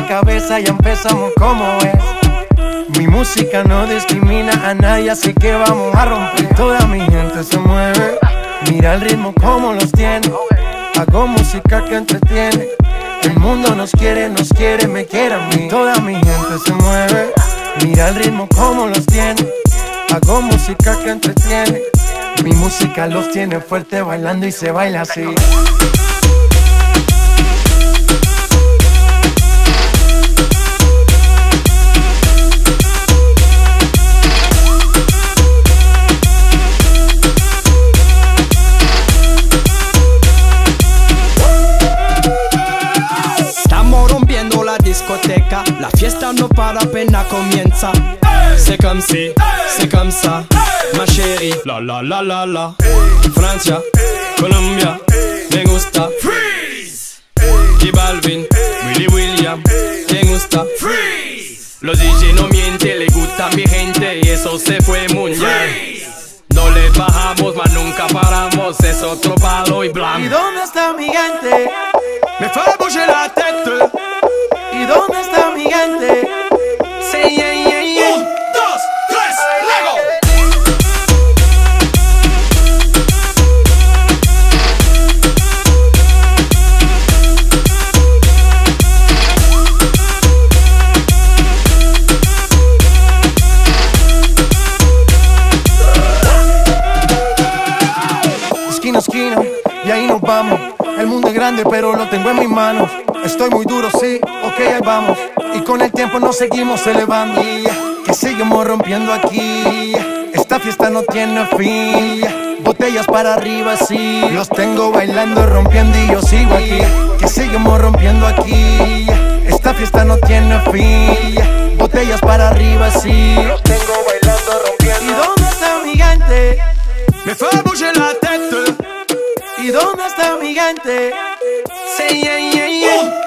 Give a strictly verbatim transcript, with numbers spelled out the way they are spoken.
la cabeza, ya empezamos como es. Mi música no discrimina a nadie, así que vamos a romper. Toda mi gente se mueve, mira el ritmo como los tiene. Hago música que entretiene. El mundo nos quiere, nos quiere, me quiere a mí. Toda mi gente se mueve, mira el ritmo como los tiene. Hago música que entretiene. Mi música los tiene fuerte bailando y se baila así. Discoteca, la fiesta no para, apenas comienza. C'est comme si, c'est comme ça, ma chérie. La la la la la. Francia, Colombia, me gusta. Freeze. J Balvin, Willy William, me gusta. Freeze. Los D J no mienten, le gusta a mi gente y eso se fue mundial. No le bajamos, mas nunca paramos, es otro palo y blanco. ¿Y dónde está mi gente? Me fait bouger la tête. ¿Y dónde está mi gente? Sí, yeah, yeah, yeah. Un, dos, tres, Lego. Esquina a esquina, y ahí nos vamos. El mundo es grande, pero lo tengo en mis manos. Estoy muy duro, sí, ok, ahí vamos. Y con el tiempo nos seguimos elevando. Que seguimos rompiendo aquí. Esta fiesta no tiene fin. Botellas para arriba, sí. Los tengo bailando, rompiendo y yo sigo aquí. Que seguimos rompiendo aquí. Esta fiesta no tiene fin. Botellas para arriba, sí. Los tengo bailando, rompiendo. ¿Y dónde está mi gente? Me fait bouger la tête. ¿Y dónde está mi gente? Sí, yeah, yeah, yeah.